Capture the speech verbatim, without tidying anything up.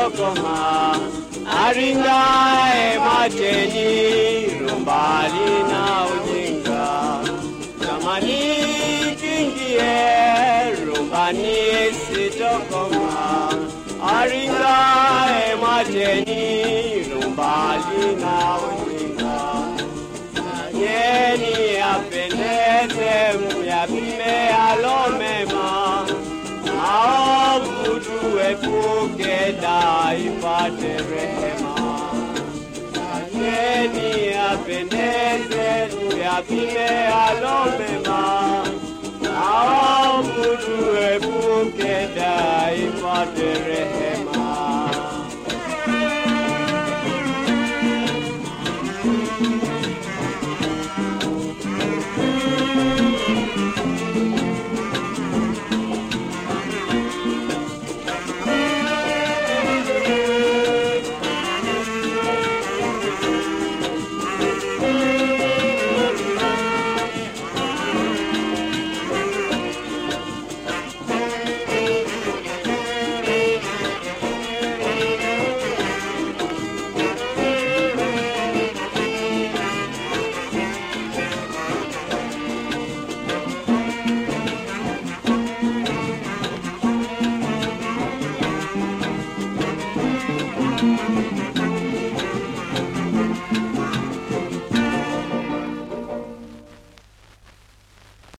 sitokoma, aringae mateni, rumbali na ujinga. Zamani kingie, rumbani sitokoma, aringae mateni, rumbali na ujinga. Yeni apendeze, myapime alomema, maovu tuepuke daipate rehema. Yeni apendeze, myapime alomema, maovu tuepuke daipate rehema.